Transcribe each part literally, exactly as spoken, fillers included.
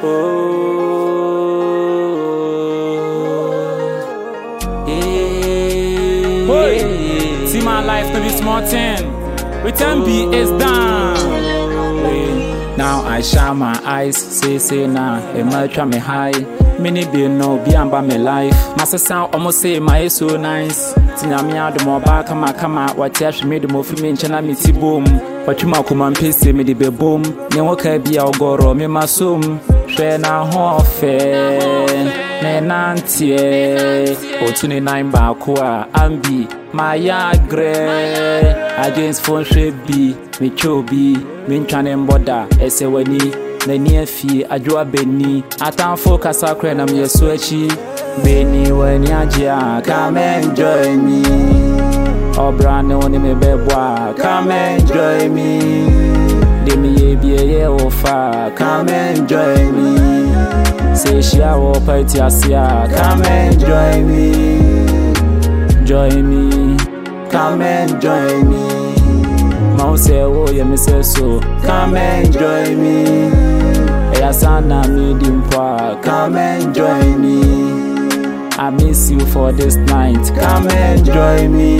Hey, see my life to be small thing. Return B is done. Now I shine my eyes, say say nah, it might try me high. Mini be no be about my life. Master sound almost say my so nice. Tina me out the more back, come come out, what yash made the more for me, chana me see boom. But you come and piss me the be boom. Then what can be our goro, me my soom. Share now hofe. Nenantie, o twenty nine bakwa, ambi, my gray. Against phone shape be, me chobi, me chanem boda, eseweni, the near fee, ajua beni, atan focus akren am your switchy. Beni when yaja, come enjoy me. Obra no ni me beboa, come enjoy me. Demi ye be ye ofa, come enjoy me. Say she a wo party asia, come enjoy me. Join me, come enjoy me. Mount say oh yeah me say so, come enjoy me. Eya sana me dimpa, come enjoy me. I miss you for this night, come enjoy me.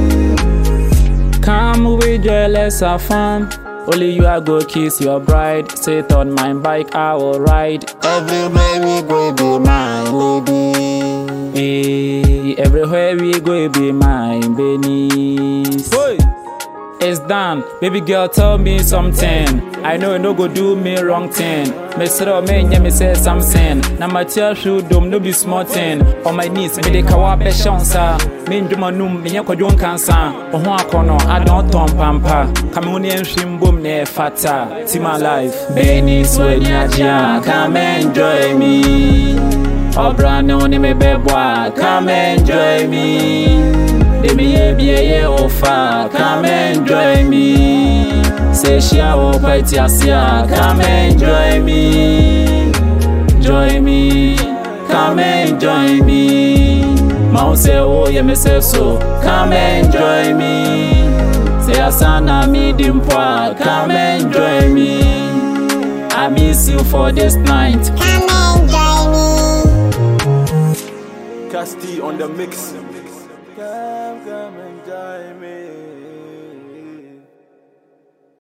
Come with your less of fun. Only you I go kiss your bride. Sit on my bike, I will ride. Everywhere we go, be my lady. Hey, everywhere we go, be my Benis. Hey. It's done, baby girl, tell me something. I know you no go do me wrong thing. Me say oh me yeah me say something. Na my tear should dom no be small thing. On my knees, me de kawa be shansa. Me nduma num me nyako jon kansa. Oho akono I don't turn pampa. Kamuni enhwim bom na fata. See my life. Benis when ya come enjoy me. Obra no ni me beboa, come enjoy me. Demi ye be ye ofa, come enjoy me. Say she a wo party asia, come enjoy me. Join me, come enjoy me. Mount say oh yeah me say so, come enjoy me. Say asana me dimpa, come enjoy me. I miss you for this night, come enjoy me. Casti on the mix. Come, come enjoy me.